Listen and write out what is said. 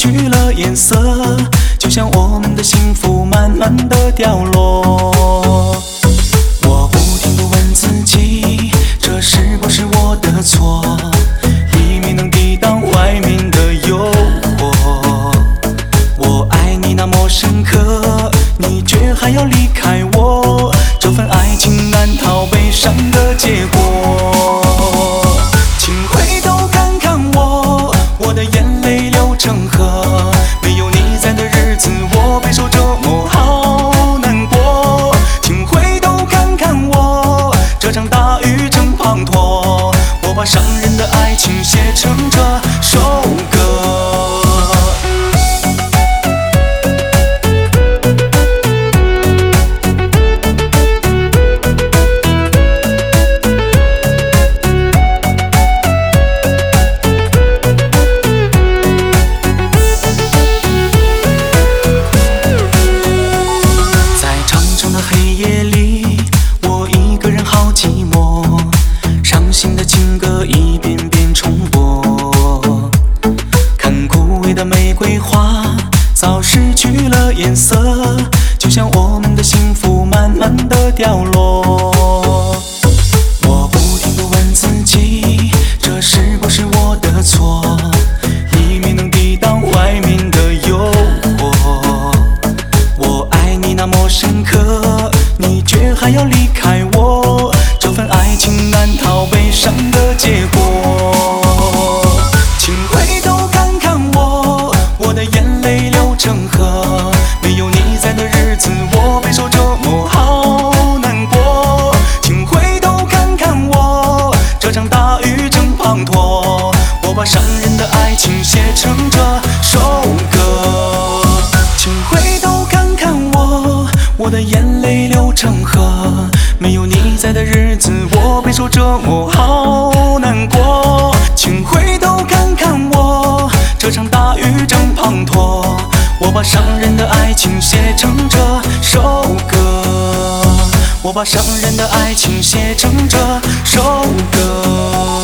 去了颜色，就像我们的幸福慢慢的掉落。我不停地问自己，这是不是我的错？已没能抵挡怀缅的诱惑。我爱你那么深刻，你却还要离开我，这份爱情难逃悲伤的结果。请回头看看我，我的眼泪流成河，没有你在的日子，我备受折磨，好难过。请回头看看我，这场大雨正滂沱，我把伤人的爱情写成这首歌。情歌一遍遍重播，看枯萎的玫瑰花早失去了颜色，就像我们的幸福慢慢的掉落。我不停地问自己，这是不是我的错？已没能抵挡怀缅的诱惑。我爱你那么深刻，你却还要离开我，这份爱情难逃悲伤的结果。请回头看看我，我的眼泪流成河，没有你在的日子，我备受折磨，好难过。请回头看看我，这场大雨正滂沱，我把伤人的爱情写成这首歌。请回头看看我，我的眼泪流成河，没有你在的日子，我备受折磨，好难过。请回头看看我，这场大雨正滂沱，我把伤人的爱情写成这首歌。我把伤人的爱情写成这首歌。